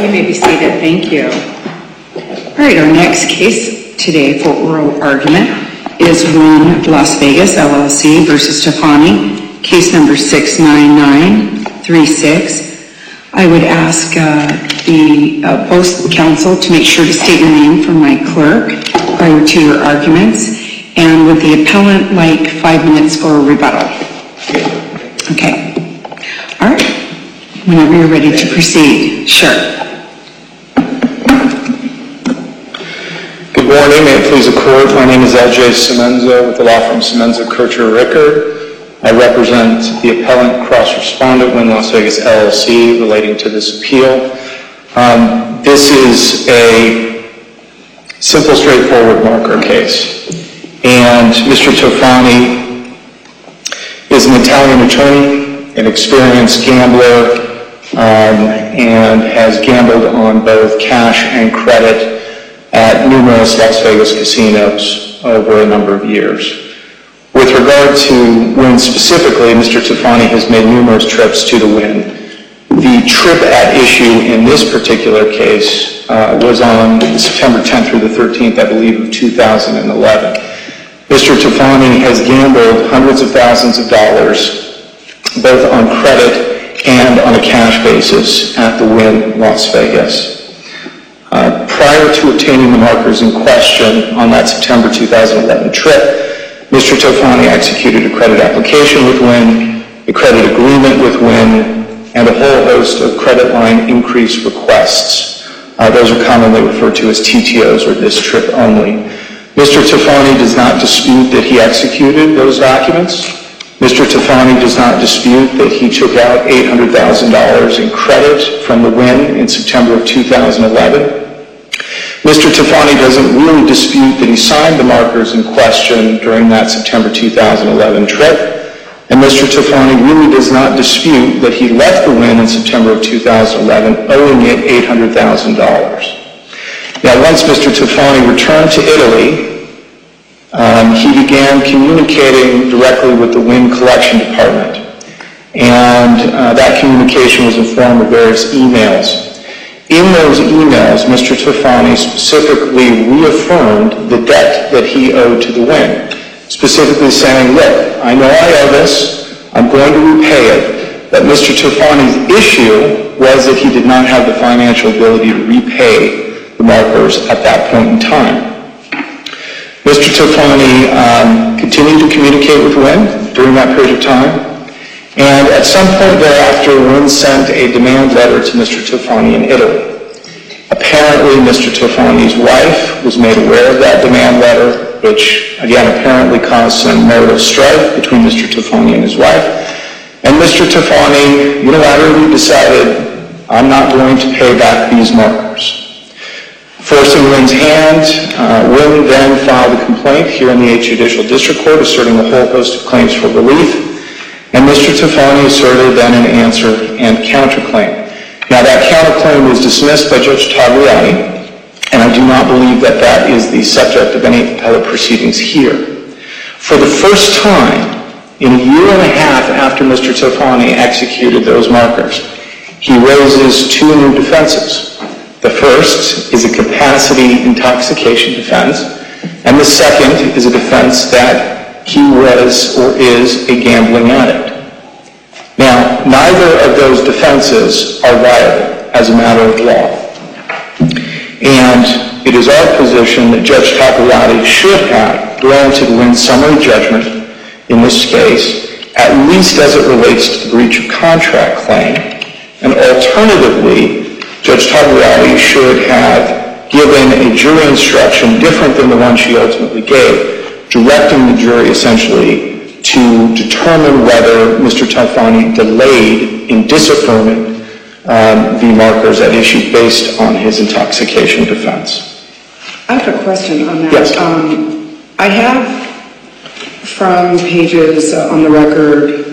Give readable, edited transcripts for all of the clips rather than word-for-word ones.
You may be seated. Thank you. All right, our next case today for oral argument is Wynn Las Vegas LLC versus Stefani, case number 69936. I would ask both counsel to make sure to state your name for my clerk prior to your arguments, and would the appellant like 5 minutes for a rebuttal? Okay. All right. Whenever you're ready to proceed. Sure. Good morning. May it please the court. My name is L.J. Semenza with the law firm Semenza, Kircher, Rickard. I represent the appellant cross-respondent, Wynn Las Vegas LLC, relating to this appeal. This is a simple, straightforward marker case. And Mr. Tofani is an Italian attorney, an experienced gambler, and has gambled on both cash and credit at numerous Las Vegas casinos over a number of years. With regard to Wynn specifically, Mr. Tofani has made numerous trips to the Wynn. The trip at issue in this particular case was on September 10th through the 13th, I believe, of 2011. Mr. Tofani has gambled hundreds of thousands of dollars, both on credit and on a cash basis at the Wynn Las Vegas. Prior to obtaining the markers in question on that September 2011 trip, Mr. Tofani executed a credit application with Wynn, a credit agreement with Wynn, and a whole host of credit line increase requests. Those are commonly referred to as TTOs, or this trip only. Mr. Tofani does not dispute that he executed those documents. Mr. Tofani does not dispute that he took out $800,000 in credit from the Wynn in September of 2011. Mr. Tofani doesn't really dispute that he signed the markers in question during that September 2011 trip. And Mr. Tofani really does not dispute that he left the Wynn in September of 2011 owing it $800,000. Now, once Mr. Tofani returned to Italy, he began communicating directly with the Wynn Collection Department. And that communication was in the form of various emails. In those emails, Mr. Tofani specifically reaffirmed the debt that he owed to the Wynn, specifically saying, look, I know I owe this, I'm going to repay it, but Mr. Tofani's issue was that he did not have the financial ability to repay the markers at that point in time. Mr. Tofani continued to communicate with Wynn during that period of time, and at some point thereafter, Wynn sent a demand letter to Mr. Tofani in Italy. Apparently, Mr. Tofani's wife was made aware of that demand letter, which, again, apparently caused some marital strife between Mr. Tofani and his wife. And Mr. Tofani unilaterally decided, I'm not going to pay back these markers. Forcing Wynn's hand, Wynn then filed a complaint here in the 8th Judicial District Court asserting a whole host of claims for relief. And Mr. Tofani asserted then an answer and counterclaim. Now, that counterclaim was dismissed by Judge Tagliani, and I do not believe that that is the subject of any appellate proceedings here. For the first time, in a year and a half after Mr. Tofani executed those markers, he raises two new defenses. The first is a capacity intoxication defense, and the second is a defense that he was or is a gambling addict. Now, neither of those defenses are viable as a matter of law. And it is our position that Judge Tagliani should have granted Wynn's summary judgment in this case, at least as it relates to the breach of contract claim. And alternatively, Judge Tagliani should have given a jury instruction different than the one she ultimately gave, directing the jury essentially to determine whether Mr. Tofani delayed in disaffirming the markers at issue based on his intoxication defense. I have a question on that. Yes. I have from pages on the record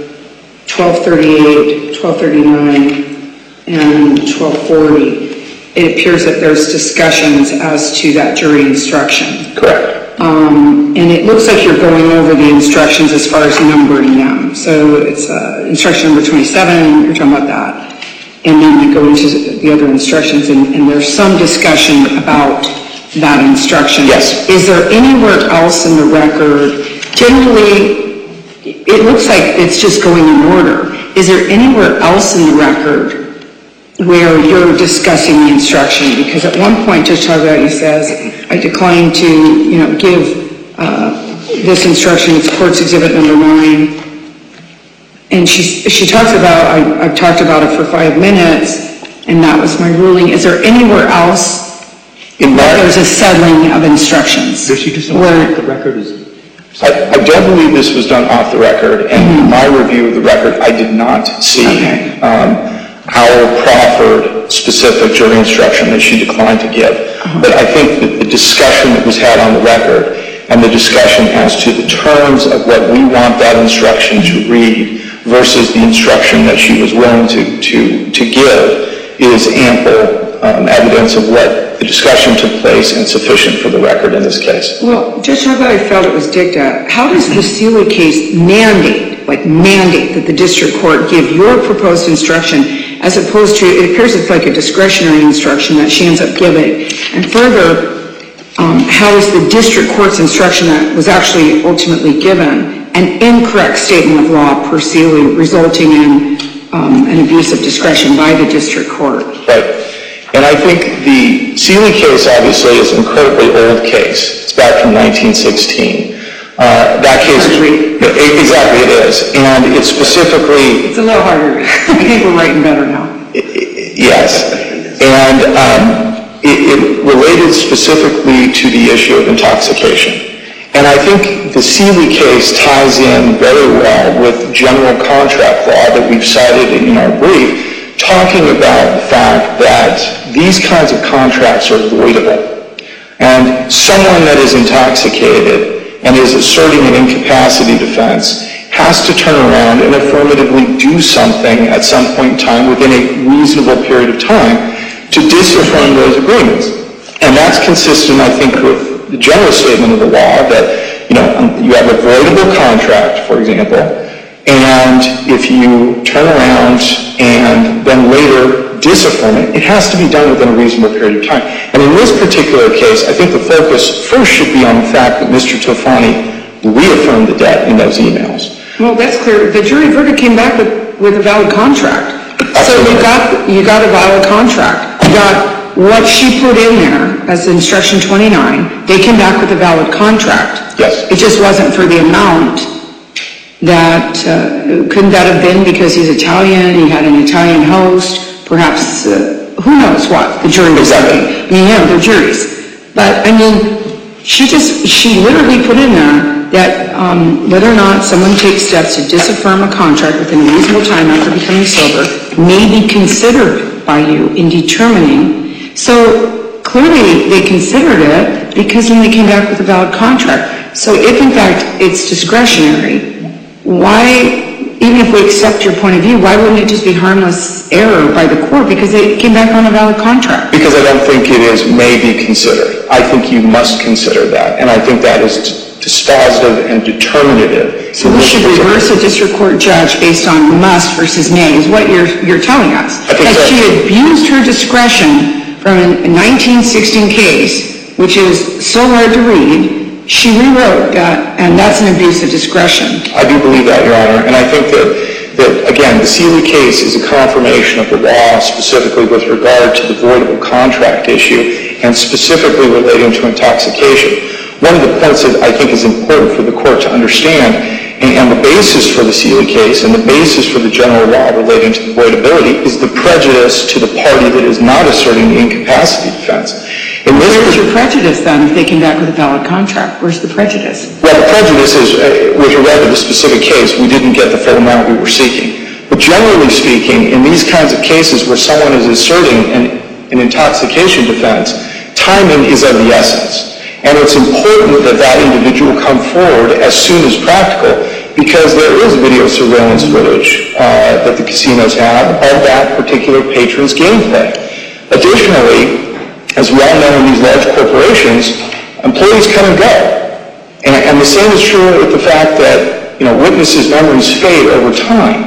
1238, 1239, and 1240, it appears that there's discussions as to that jury instruction. Correct. And it looks like you're going over the instructions as far as numbering them. So it's instruction number 27, you're talking about that. and then you go into the other instructions, and there's some discussion about that instruction. Yes. Is there anywhere else in the record, generally, it looks like it's just going in order. Is there anywhere else in the record where you're discussing the instruction? Because at one point, Judge Targatti says, I decline to, give this instruction. It's Court's Exhibit Number 9. And she talks about, I've talked about it for 5 minutes, and that was my ruling. Is there anywhere else where there's a settling of instructions? Does she just where the record is? I don't believe this was done off the record, and in my review of the record, I did not see our proffered specific jury instruction that she declined to give. But I think that the discussion that was had on the record and the discussion as to the terms of what we want that instruction to read versus the instruction that she was willing to give is ample evidence of what the discussion took place and sufficient for the record in this case. Well, Judge Targatti felt it was dicta. How does the Seeley case mandate that the district court give your proposed instruction as opposed to, it appears it's like a discretionary instruction that she ends up giving. And further, how is the district court's instruction that was actually ultimately given an incorrect statement of law per Seeley, resulting in an abuse of discretion by the district court? Right. And I think the Seeley case, obviously, is an incredibly old case. It's back from 1916. That case, exactly, it is. And it's specifically... It's a little harder. I think we're writing better now. Yes. And it related specifically to the issue of intoxication. And I think the Seeley case ties in very well with general contract law that we've cited in our brief, talking about the fact that these kinds of contracts are voidable. And someone that is intoxicated and is asserting an incapacity defense has to turn around and affirmatively do something at some point in time within a reasonable period of time to disaffirm those agreements. And that's consistent, I think, with the general statement of the law that, you have a voidable contract, for example, and if you turn around and then later disaffirm it, it has to be done within a reasonable period of time. And in this particular case, I think the focus first should be on the fact that Mr. Tofani reaffirmed the debt in those emails. Well, that's clear. The jury verdict came back with a valid contract. Absolutely. So you got a valid contract. You got what she put in there as instruction 29. They came back with a valid contract. Yes. It just wasn't for the amount that, couldn't that have been because he's Italian, he had an Italian host, perhaps, who knows what the jury was thinking. They're juries. But, she literally put in there that whether or not someone takes steps to disaffirm a contract within a reasonable time after becoming sober may be considered by you in determining. So clearly they considered it because then they came back with a valid contract. So if in fact it's discretionary, why, even if we accept your point of view, why wouldn't it just be harmless error by the court because they came back on a valid contract? Because I don't think it is may be considered. I think you must consider that. And I think that is dispositive and determinative. So we should reverse a district court judge based on must versus may is what you're telling us. That she abused her discretion from a 1916 case, which is so hard to read. She rewrote that, and that's an abuse of discretion. I do believe that, Your Honor. And I think that again, the Seeley case is a confirmation of the law specifically with regard to the voidable contract issue and specifically relating to intoxication. One of the points that I think is important for the court to understand, and the basis for the Seeley case and the basis for the general law relating to the voidability is the prejudice to the party that is not asserting the incapacity defense. Where's your prejudice then if they came back with a valid contract? Where's the prejudice? Well, the prejudice is, with regard to the specific case, we didn't get the full amount we were seeking. But generally speaking, in these kinds of cases where someone is asserting an intoxication defense, timing is of the essence. And it's important that that individual come forward as soon as practical because there is video surveillance footage that the casinos have of that particular patron's gameplay. Additionally, as we all know in these large corporations, employees come and go. And the same is true with the fact that, witnesses' memories fade over time.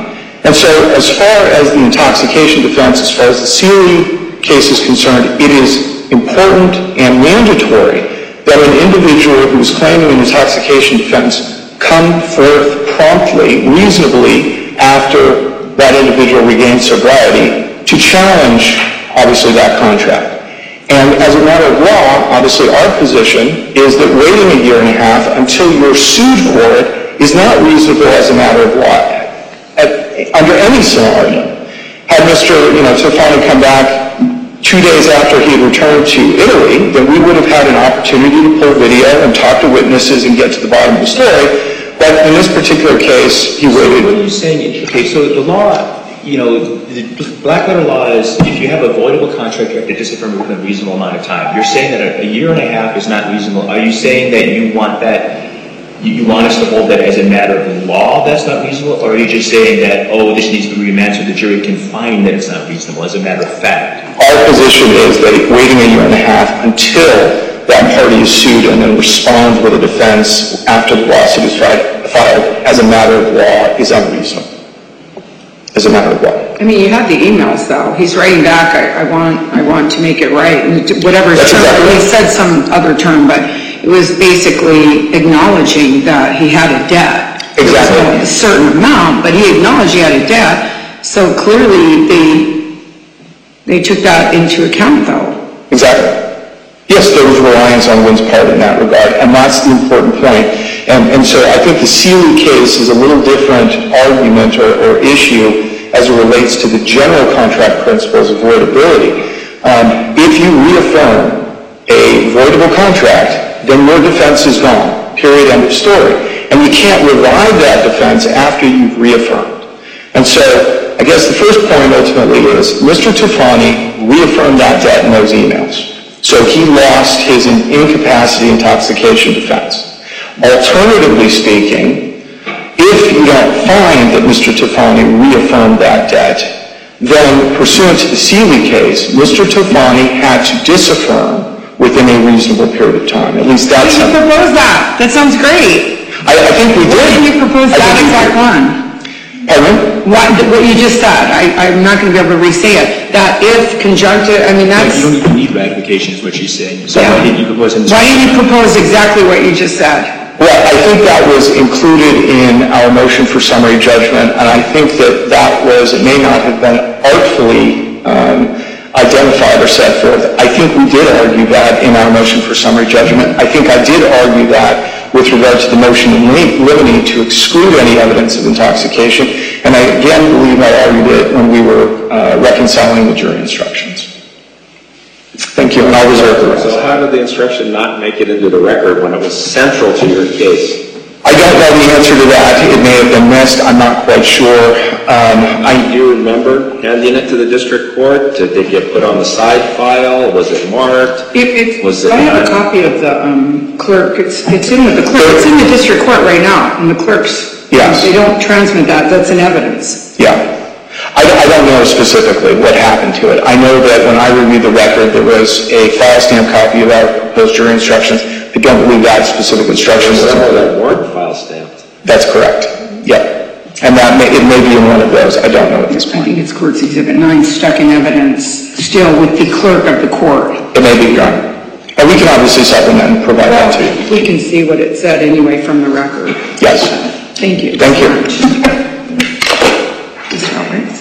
And so as far as the intoxication defense, as far as the Seeley case is concerned, it is important and mandatory that an individual who is claiming an intoxication defense come forth promptly, reasonably, after that individual regains sobriety to challenge, obviously, that contract. And as a matter of law, obviously our position is that waiting a year and a half until you're sued for it is not reasonable as a matter of law. Under any scenario, had Mr. Tofani come back 2 days after he had returned to Italy, then we would have had an opportunity to pull video and talk to witnesses and get to the bottom of the story. But in this particular case, he waited. What are you saying? Okay, so the law, the black letter law is if you have a voidable contract, you have to disaffirm within a reasonable amount of time. You're saying that a year and a half is not reasonable. Are you saying that you want us to hold that as a matter of law that's not reasonable? Or are you just saying that, this needs to be remanded so the jury can find that it's not reasonable as a matter of fact? Our position is that waiting a year and a half until that party is sued and then respond with a defense after the lawsuit is filed as a matter of law is unreasonable. As a matter of law. I mean, you have the emails, though. He's writing back, I want to make it right. And whatever term, he said some other term, but it was basically acknowledging that he had a debt. Exactly. It was a certain amount, but he acknowledged he had a debt. So clearly they took that into account, though. Exactly. Yes, there was reliance on Wynn's part in that regard, and that's the important point. And so I think the Seeley case is a little different argument or issue as it relates to the general contract principles of voidability. If you reaffirm a voidable contract, then your defense is gone, period, end of story. And you can't revive that defense after you've reaffirmed. And so I guess the first point ultimately is Mr. Tofani reaffirmed that debt in those emails. So he lost his incapacity intoxication defense. Alternatively speaking, if you don't find that Mr. Tofani reaffirmed that debt, then pursuant to the Seeley case, Mr. Tofani had to disaffirm within a reasonable period of time. At least that's Why didn't you propose that? That sounds great. I think we did. Why didn't you propose that exact one? Pardon? What you just said, I'm not going to be able to re-say it. That if conjunctive, I mean, that's... You don't even need ratification is what she's saying. So why didn't you propose it? Why didn't you propose exactly what you just said? Well, I think that was included in our motion for summary judgment, and I think that it may not have been artfully identified or set forth. I think we did argue that in our motion for summary judgment. I think I did argue that with regard to the motion in limine to exclude any evidence of intoxication, and I again believe I argued it when we were reconciling the jury instructions. Thank you, and I'll reserve the rest. So how did the instruction not make it into the record when it was central to your case? I don't know the answer to that. It may have been missed. I'm not quite sure. Do you remember handing it to the district court? Did it get put on the side file? Was it marked? I have a copy of the clerk. It's in with the clerk. It's in the district court right now, and the clerks. Yes. They don't transmit that. That's an evidence. Yeah. I don't know specifically what happened to it. I know that when I reviewed the record, there was a file stamp copy of our proposed jury instructions. I don't believe that specific instruction was included. That weren't file stamped. That's correct. Yep. And it may be in one of those. I don't know at this point. I think it's Court's Exhibit 9 stuck in evidence still with the clerk of the court. It may be gone. And we can obviously supplement and provide that to you. We can see what it said anyway from the record. Yes. Thank you. Thank you. Mr. Roberts.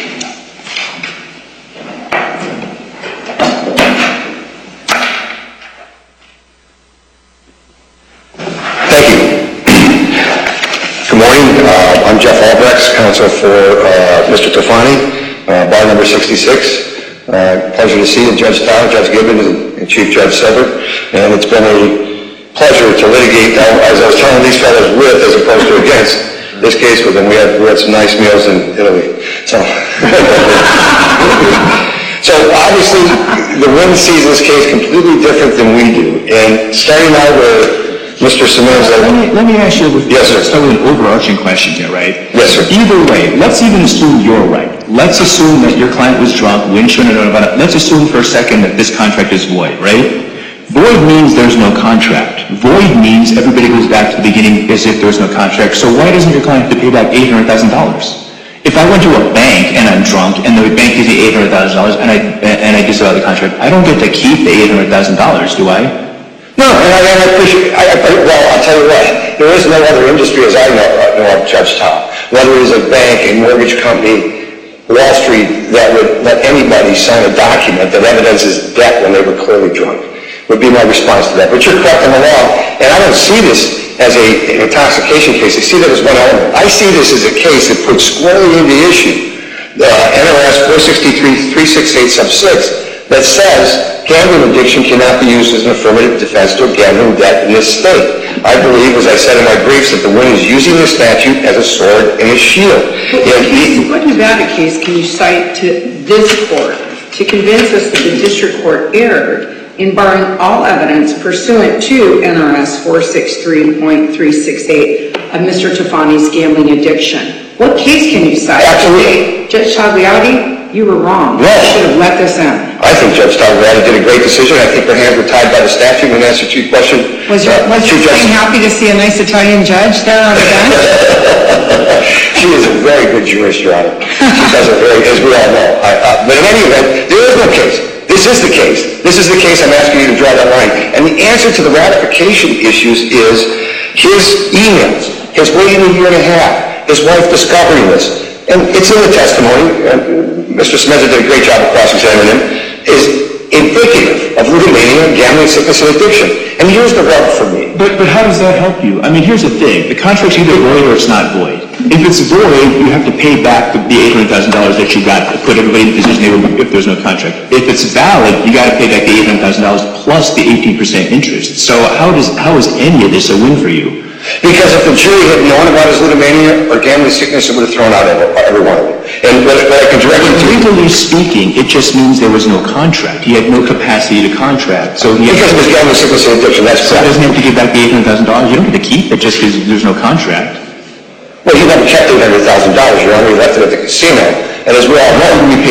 Thank you. Good morning. I'm Jeff Albrecht, counsel for Mr. Tofani, bar number 66. Pleasure to see you, Judge Tower, Judge Gibbons, and Chief Judge Silver. And it's been a pleasure to litigate, as I was telling these fellows, with as opposed to against this case with them. We had some nice meals in Italy. So obviously, the Wynn sees this case completely different than we do. And starting out with Mr. Simenza. Let me ask you, yes, sir. Start with an overarching question here, right? Yes, sir. Either way, let's even assume you're right. Let's assume that your client was drunk, Wynn shouldn't have known about it. Let's assume for a second that this contract is void, right? Void means there's no contract. Void means everybody goes back to the beginning as if there's no contract. So why doesn't your client have to pay back $800,000? If I went to a bank and I'm drunk and the bank gives me $800,000 and I disavow the contract, I don't get to keep the $800,000, do I? No, and I appreciate, well, I'll tell you what, there is no other industry as I know of, Judge Tom, whether it is a bank, a mortgage company, Wall Street, that would let anybody sign a document that evidences debt when they were clearly drunk, would be my response to that. But you're correct in the law, and I don't see this as an intoxication case. I see that as one element. I see this as a case that puts squarely into issue the NRS 463-368 sub 6 that says gambling addiction cannot be used as an affirmative defense to a gambling debt in this state. I believe, as I said in my briefs, that the win is using the statute as a sword and a shield. What Nevada case can you cite to this court to convince us that the district court erred in barring all evidence pursuant to NRS 463.368 of Mr. Tofani's gambling addiction? What case can you cite? Absolutely. Judge Tagliati, you were wrong. No. You should have let this in. I think Judge Tagliati did a great decision. I think her hands were tied by the statute. In answer to your question, Was your friend happy to see a nice Italian judge there on the bench? She is a very good jurist, Your Honor. She does it very, as we all know. But in any event, there is no case. This is the case. This is the case I'm asking you to draw that line. And the answer to the ratification issues is his emails, his waiting a year and a half, his wife discovering this. And it's in the testimony, and Mr. Semenza did a great job of cross-examining him, is indicative of ludomania, gambling, sickness, and addiction. And here's the rub for me. But how does that help you? I mean, here's the thing. The contract's either void or it's not void. If it's void, you have to pay back the $800,000 that you got to put everybody in the position they were if there's no contract. If it's valid, you got to pay back the $800,000 plus the 18% interest. So how is any of this a win for you? Because if the jury had known about his ludomania or gambling sickness, it would have thrown out every one of them. And what I can directly do... Legally speaking, it just means there was no contract. He had no capacity to contract. So because of his gambling sickness and addiction, that's correct. So he doesn't have to give back the $800,000. You don't get to keep it just because there's no contract. Well, he never kept $800,000, Your Honor. He left it at the casino. And as we all know, you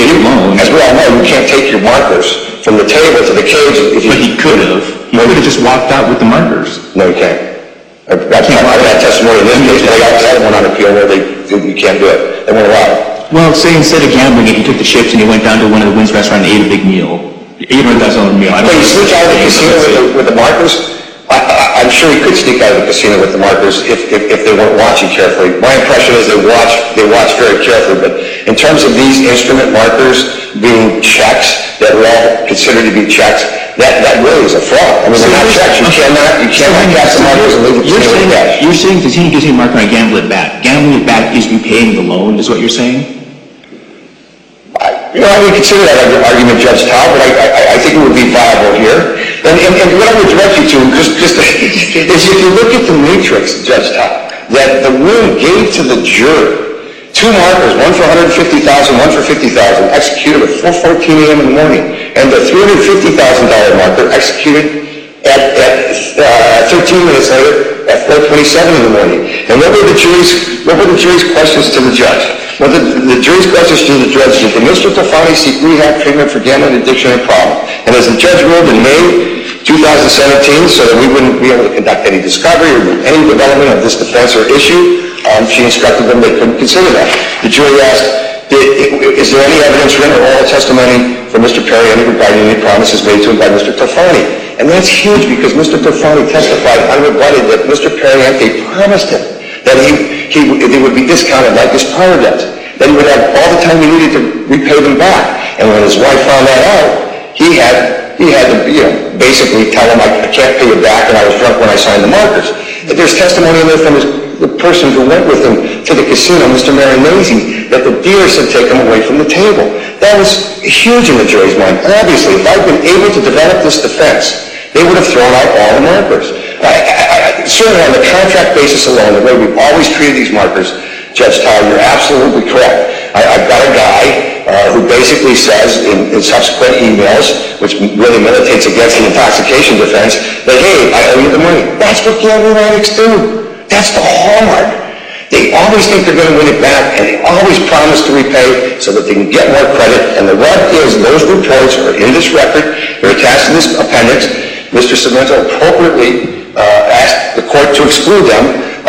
can't take your markers from the table to the cage. But he could have. He could have just walked out with the markers. No, he can't. I've had testimony in this case, but I had one on appeal where you can't do it. They won't allow it. Well, say instead of gambling, he took the chips and he went down to one of the Wynn's restaurants and ate a big meal. $800,000 meal. But he sneaked out of the casino with the markers? I'm sure he could sneak out of the casino with the markers if they weren't watching carefully. My impression is they watch very carefully, but in terms of these instrument markers being checks that are all considered to be checks, that really is a fraud. I mean, they're not checks. You cannot cast the markers and leave the casino with cash. You're saying continue to marker and gamble it back. Gambling it back is repaying the loan, is what you're saying? I would consider that argument, Judge Tal, but I think it would be viable here. And what I would direct you to, is if you look at the matrix, Judge Tal, that the Wynn gave to the jury two markers, one for $150,000, one for $50,000, executed at 4:14 a.m. in the morning, and the $350,000 marker executed at 13 minutes later at 4:27 in the morning. And what were the jury's questions to the judge? Well, the jury's questions to the judge is, did Mr. Tofani seek rehab treatment for gambling addiction and problem? And as the judge ruled in May 2017, so that we wouldn't be able to conduct any discovery or any development of this defense or issue, she instructed them they couldn't consider that. The jury asked, is there any evidence written or oral testimony from Mr. Perry regarding any promises made to him by Mr. Tofani? And that's huge because Mr. Tofani testified unrebutted that Mr. Perriente promised him that they would be discounted like his power debts, that he would have all the time he needed to repay them back. And when his wife found that out, he had to basically tell him, I can't pay you back, and I was drunk when I signed the markers. And there's testimony in there from the person who went with him to the casino, Mr. Marinese, that the dealers had taken him away from the table. That was huge in the jury's mind. Obviously, if I'd been able to develop this defense, they would have thrown out all the markers. Certainly on the contract basis alone, the way we've always treated these markers, Judge Tal, you're absolutely correct. I've got a guy who basically says in subsequent emails, which really militates against the intoxication defense, that, hey, I owe you the money. That's what gambling addicts do. That's the hallmark. They always think they're going to win it back, and they always promise to repay so that they can get more credit. And the rub is those reports are in this record. They're attached to this appendix. Mr. Cemento appropriately asked the court to exclude them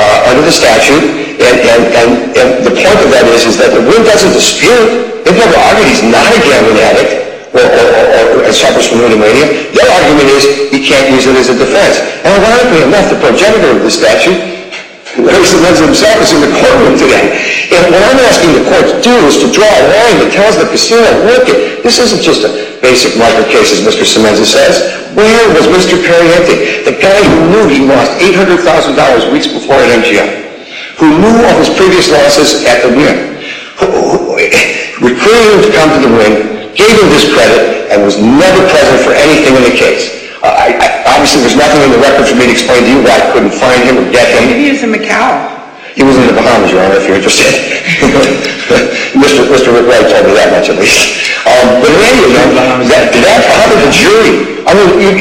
under the statute, and the point of that is that the Wynn doesn't dispute. They've never argued he's not a gambling addict or suffers from ludomania. Their argument is he can't use it as a defense. And ironically enough, the progenitor of the statute, Larry Semenza himself, is in the courtroom today. And what I'm asking the court to do is to draw a line that tells the casino, look, this isn't just a basic market case, as Mr. Semenza says. Where was Mr. Periente, the guy who knew he lost $800,000 weeks before at MGM, who knew of his previous losses at the Wynn, who recruited him to come to the Wynn, gave him this credit, and was never present for anything in the case? Obviously, there's nothing in the record for me to explain to you why I couldn't find him or get him. Maybe he was in Macau. He was in the Bahamas, Your Honor, if you're interested. Mr. Rick Wright told me that much, at least. But in any event, did that bother the jury? I mean,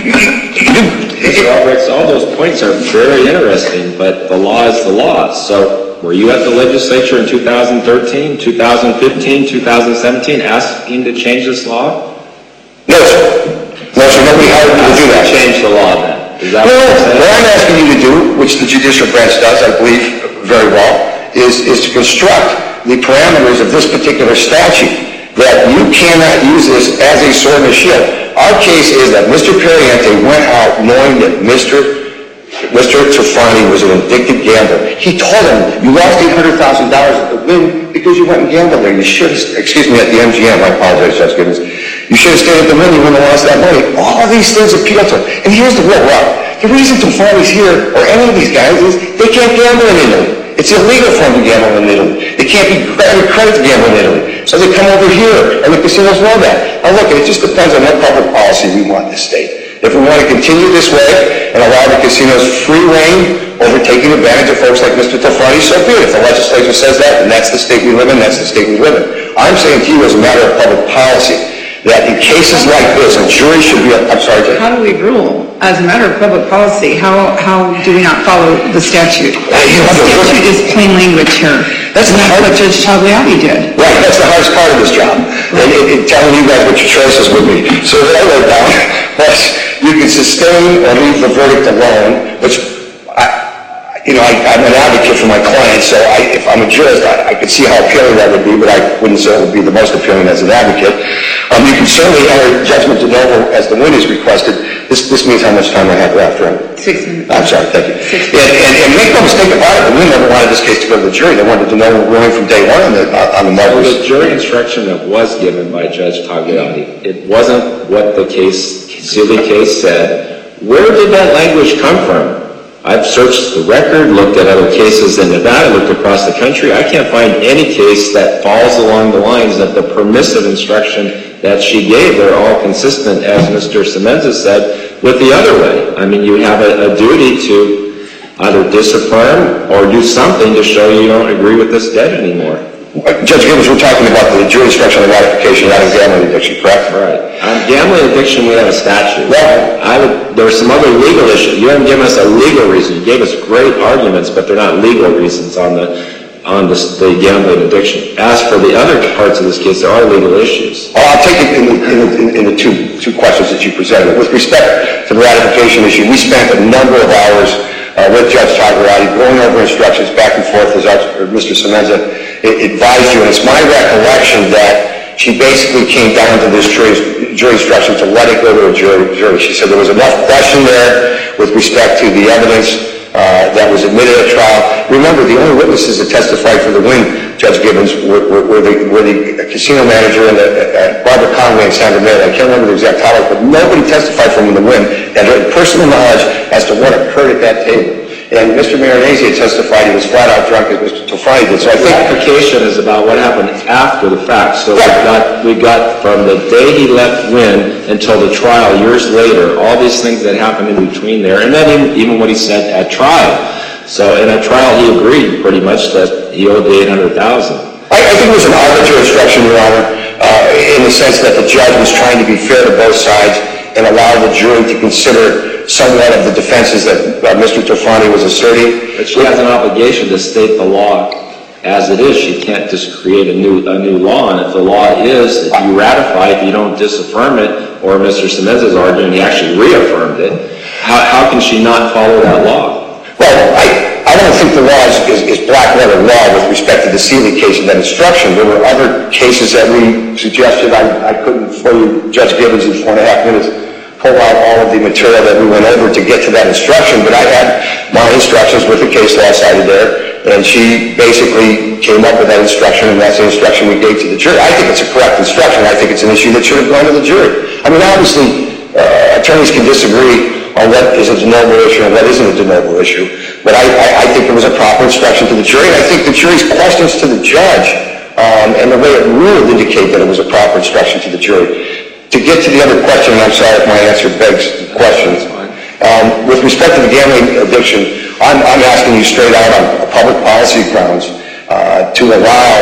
Mr. Albrecht, all those points are very interesting, but the law is the law. So were you at the legislature in 2013, 2015, 2017 asking to change this law? No, sir. No, sir, nobody hired me to do that. Change the law, then. Is that what you're saying? What I'm asking you to do, which the judicial branch does, I believe very well, is to construct the parameters of this particular statute, that you cannot use this as a sword and a shield. Our case is that Mr. Periente went out knowing that Mr. Tofani was an addicted gambler. He told him, you lost $800,000 at the Wynn because you went and gambled there. You should have, at the MGM, I apologize, Judge Gibbons. You should have stayed at the Wynn, you wouldn't have lost that money. All of these things appeal to him. And here's the real rub. The reason Tofani's here, or any of these guys, is they can't gamble in Italy. It's illegal for them to gamble in Italy. They can't be credit to gamble in Italy. So they come over here, and the casinos know that. Now look, it just depends on what public policy we want in this state. If we want to continue this way and allow the casinos free reign over taking advantage of folks like Mr. Tofani, so be it. If the legislature says that, then that's the state we live in, that's the state we live in. I'm saying to you as a matter of public policy that in cases like this, a jury should be, I'm sorry, Judge. How do we rule? As a matter of public policy, how do we not follow the statute? The statute is plain language here. That's what Judge Tagliati did. Right, that's the hardest part of this job. And telling you guys what your choices would be. So what I wrote down was you can sustain or leave the verdict alone, which, I'm an advocate for my clients, so if I'm a jurist, I could see how appealing that would be, but I wouldn't say it would be the most appealing as an advocate. You can certainly enter judgment de novo as the Wynn is requested. This means how much time I have left, right? 6 minutes. I'm sorry, thank you. And make no mistake about it, the Wynn never wanted this case to go to the jury. They wanted to know ruling from day one on the marbles. The jury instruction that was given by Judge Tagliati, it wasn't what the Sealy case said. Where did that language come from? I've searched the record, looked at other cases in Nevada, looked across the country. I can't find any case that falls along the lines of the permissive instruction that she gave. They're all consistent, as Mr. Semenza said, with the other way. I mean, you have a duty to either disaffirm or do something to show you don't agree with this debt anymore. Judge Gibbons, we're talking about the jury instruction on ratification, not a gambling addiction, correct? Right. On gambling addiction, we have a statute. There are some other legal issues. You haven't given us a legal reason. You gave us great arguments, but they're not legal reasons on the gambling addiction. As for the other parts of this case, there are legal issues. I'll take it in the two questions that you presented. With respect to the ratification issue, we spent a number of hours with Judge Tagliati going over instructions back and forth as Mr. Semenza advised you. And it's my recollection that she basically came down to this jury instruction to let it go to a jury. She said there was enough question there with respect to the evidence that was admitted at trial. Remember, the only witnesses that testified for the Wynn, Judge Gibbons, were the casino manager and Barbara Conway and Sandra Miller. I can't remember the exact title, but nobody testified from the Wynn that had personal knowledge as to what occurred at that table. And Mr. Marinese had testified he was flat out drunk as Mr. Tofani did. So I think ratification is about what happened after the fact. So we got from the day he left Wynn until the trial years later, all these things that happened in between there, and then even what he said at trial. So in a trial, he agreed pretty much that he owed the $800,000. I think it was an arbitrary instruction, Your Honor, in the sense that the judge was trying to be fair to both sides and allow the jury to consider somewhat of the defenses that Mr. Tofani was asserting. But she has an obligation to state the law as it is. She can't just create a new law. And if the law is that you ratify it, you don't disaffirm it, or Mr. Semenza's arguing he actually reaffirmed it, how can she not follow that law? Well, I don't think the law is black letter law with respect to the Seeley case and that instruction. There were other cases that we suggested. I couldn't, for you, Judge Gibbons, in 4.5 minutes, pull out all of the material that we went over to get to that instruction, but I had my instructions with the case law cited there, and she basically came up with that instruction, and that's the instruction we gave to the jury. I think it's a correct instruction. I think it's an issue that should have gone to the jury. I mean, obviously, attorneys can disagree on what is a de novo issue and what isn't a de novo issue, but I think there was a proper instruction to the jury, and I think the jury's questions to the judge and the way it ruled indicate that it was a proper instruction to the jury. To get to the other question, and I'm sorry if my answer begs the question, with respect to the gambling addiction, I'm asking you straight out on public policy grounds to allow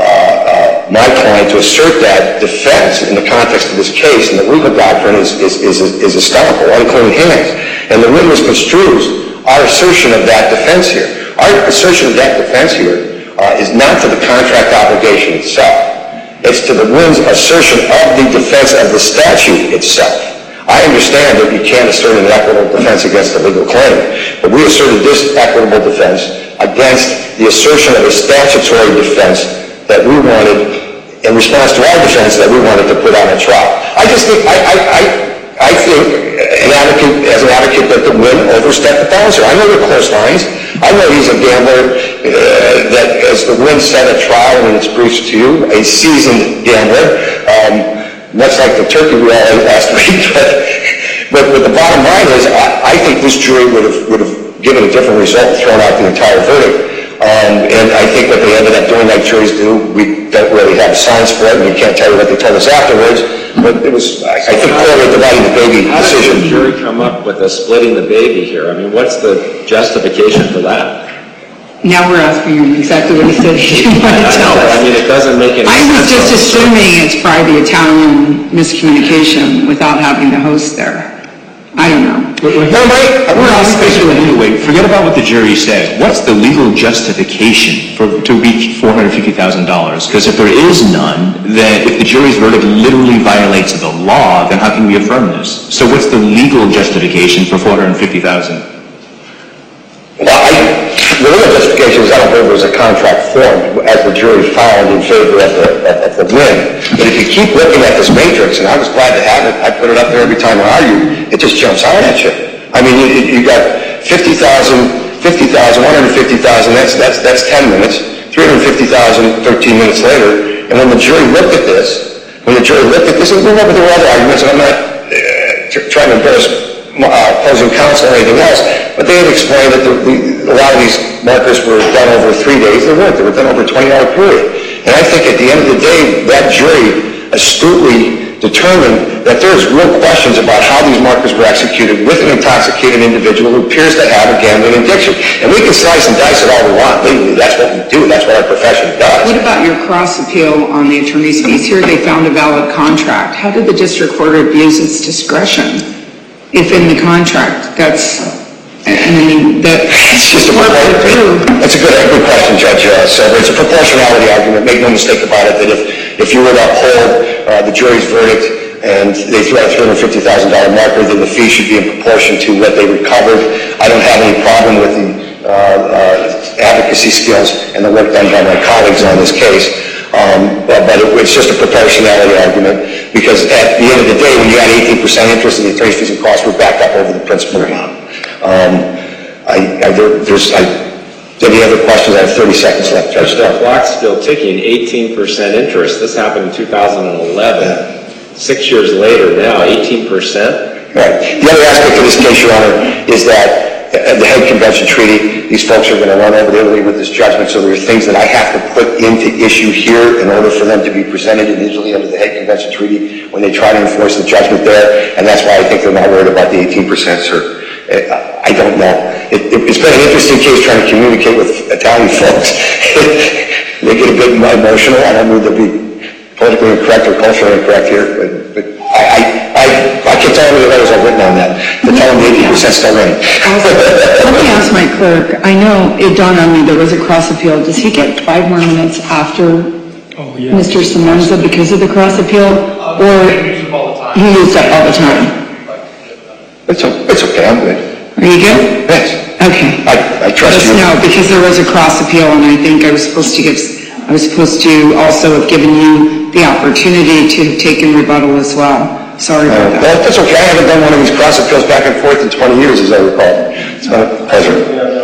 my client to assert that defense in the context of this case, and the legal doctrine is estoppel, unclean hands. And the witness construes our assertion of that defense here. Our assertion of that defense here is not to the contract obligation itself. It's to the woman's assertion of the defense of the statute itself. I understand that you can't assert an equitable defense against a legal claim, but we asserted this equitable defense against the assertion of a statutory defense that we wanted, in response to our defense that we wanted to put on a trial. I just think, I think as an advocate that the win overstepped the bounds here. I know the close lines. I know he's a gambler that, as the win said at trial in its briefs to you, a seasoned gambler, much like the turkey we all ate last week. But the bottom line is, I think this jury would have given a different result and thrown out the entire verdict. And I think what they ended up doing, like juries do, we don't really have signs for it, and we can't tell you what they told us afterwards. But it was, I think, clearly dividing the baby decision. How did the jury come up with a splitting the baby here? I mean, what's the justification for that? Now we're asking him exactly what he said he didn't want to tell us. I mean, it doesn't make any sense. I was just assuming it's probably the Italian miscommunication without having the host there. I don't know. We're all speculating. Anyway, forget about what the jury said. What's the legal justification to reach $450,000? Because if there is none, then if the jury's verdict literally violates the law, then how can we affirm this? So what's the legal justification for $450,000? Well, the legal justification is I don't believe there was a contract formed as the jury found in favor of the win. But if you keep looking at this matrix, and I was glad to have it, I put it up there every time I argue, it just jumps out at you. I mean, you got 50,000, 150,000, that's 10 minutes, 350,000 13 minutes later, and when the jury looked at this, and we went over there were other arguments, and I'm not trying to embarrass opposing counsel or anything else, but they had explained that a lot of these markers were done over 3 days. They weren't. They were done over a 20-hour period. And I think at the end of the day, that jury astutely determined that there's real questions about how these markers were executed with an intoxicated individual who appears to have a gambling addiction. And we can slice and dice it all we want. Legally, that's what we do. That's what our profession does. What about your cross appeal on the attorney's fees? Here they found a valid contract. How did the district court abuse its discretion if in the contract that's... It's just a That's a good question, Judge Silver. It's a proportionality argument. Make no mistake about it that if you were to uphold the jury's verdict and they threw out a $350,000 marker, then the fee should be in proportion to what they recovered. I don't have any problem with the advocacy skills and the work done by my colleagues on this case. But it's just a proportionality argument because at the end of the day, when you had 18% interest in the attorney's fees and costs, we're backed up over the principal amount. Any other questions? I have 30 seconds left, Judge. The clock's still ticking, 18% interest. This happened in 2011. 6 years later now, 18%? Right. The other aspect of this case, Your Honor, is that the Hague Convention Treaty, these folks are going to run over Italy with this judgment, so there are things that I have to put into issue here in order for them to be presented in Italy under the Hague Convention Treaty when they try to enforce the judgment there, and that's why I think they're not worried about the 18%, sir. I don't know. It's been an interesting case trying to communicate with Italian folks. They get a bit emotional. I don't mean to be politically incorrect or culturally incorrect here, but I can tell you the letters I've written on that. They're telling me 80% still in. Let me ask my clerk. I know it dawned on me there was a cross appeal. Does he get 5 more minutes after Mr. Simonza because of the cross appeal? Or he used up all the time? It's okay. I'm good. Are you good? Yes. Okay. I trust you. No, because there was a cross appeal, and I think I was supposed to also have given you the opportunity to have taken rebuttal as well. Sorry about that. Well, that's okay. I haven't done one of these cross appeals back and forth in 20 years, as I recall. It's a pleasure.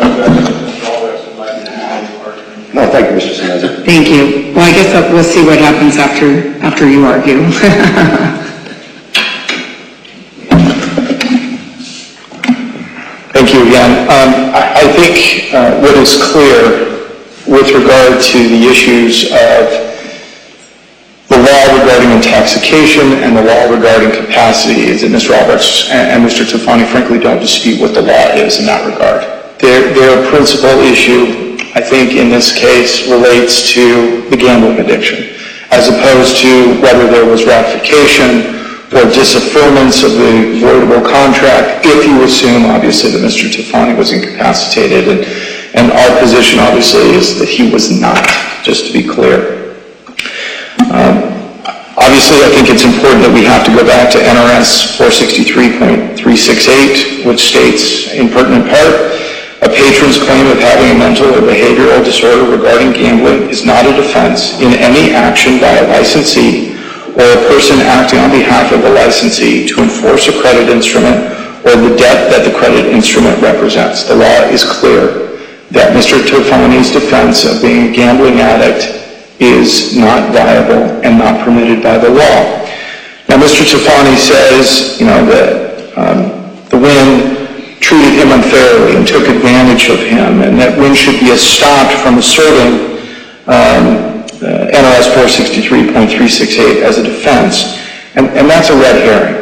No, thank you, Mr. Semenza. Thank you. Well, I guess we'll see what happens after you argue. Thank you again. I think what is clear with regard to the issues of the law regarding intoxication and the law regarding capacity is that Ms. Roberts and Mr. Tofani frankly don't dispute what the law is in that regard. Their principal issue, I think, in this case relates to the gambling addiction, as opposed to whether there was ratification or disaffirmance of the voidable contract, if you assume, obviously, that Mr. Tofani was incapacitated. And our position, obviously, is that he was not, just to be clear. Obviously, I think it's important that we have to go back to NRS 463.368, which states, in pertinent part, a patron's claim of having a mental or behavioral disorder regarding gambling is not a defense in any action by a licensee or a person acting on behalf of a licensee to enforce a credit instrument or the debt that the credit instrument represents. The law is clear that Mr. Tofani's defense of being a gambling addict is not viable and not permitted by the law. Now, Mr. Tofani says, that the Wynn treated him unfairly and took advantage of him, and that Wynn should be stopped from asserting NRS 463.368 as a defense, and that's a red herring.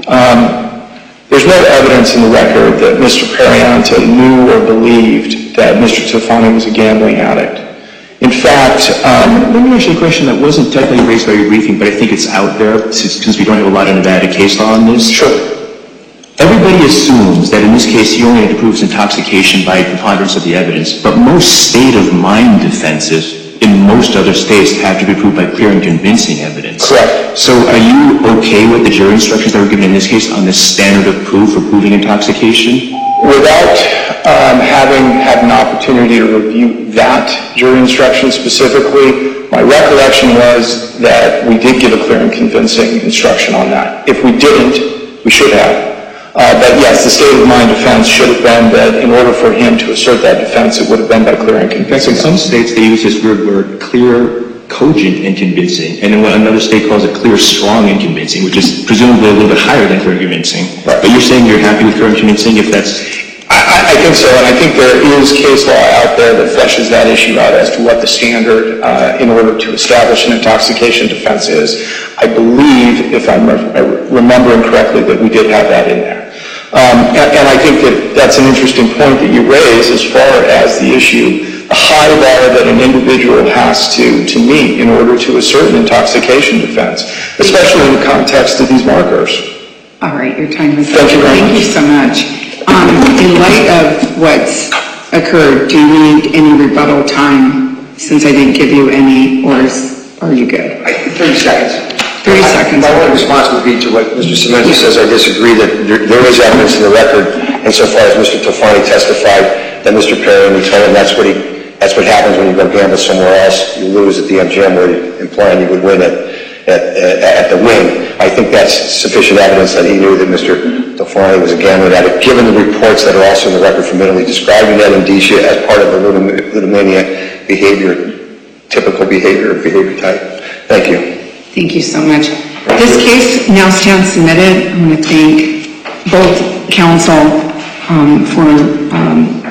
There's no evidence in the record that Mr. Perianta knew or believed that Mr. Tofani was a gambling addict. In fact, let me ask you a question that wasn't technically raised by your briefing, but I think it's out there since we don't have a lot of Nevada case law on this. Sure. Everybody assumes that in this case he only had to prove his intoxication by preponderance of the evidence, but most state-of-mind defenses in most other states have to be proved by clear and convincing evidence. Correct. So are you okay with the jury instructions that were given in this case on the standard of proof for proving intoxication? Without having had an opportunity to review that jury instruction specifically, my recollection was that we did give a clear and convincing instruction on that. If we didn't, we should have. But yes, the state-of-mind defense should have been that in order for him to assert that defense, it would have been by clear and convincing. In some states, they use this weird word, clear, cogent, and convincing. And then another state calls it clear, strong, and convincing, which is presumably a little bit higher than clear and convincing. Right. But you're saying you're happy with clear and convincing if that's... I think so, and I think there is case law out there that fleshes that issue out as to what the standard in order to establish an intoxication defense is. I believe, if I'm remembering correctly, that we did have that in there. And I think that that's an interesting point that you raise as far as the issue, the high bar that an individual has to meet in order to assert an intoxication defense, especially in the context of these markers. All right, your time is Thank up. you very much. Thank you so much. In light of what's occurred, do you need any rebuttal time since I didn't give you any, or are you good? 30 seconds. 30 seconds. My only response would be to what Mr. Semenza says. I disagree that there is evidence in the record insofar as Mr. Tofani testified that Mr. Perry told him that's what happens when you go gamble somewhere else. You lose at the MGM, where implying you would win at the Wynn. I think that's sufficient evidence that he knew that Mr. Tofani was a gambling addict, given the reports that are also in the record from Italy describing that indicia as part of the ludomania behavior, typical behavior type. Thank you. Thank you so much. This case now stands submitted. I'm going to thank both counsel for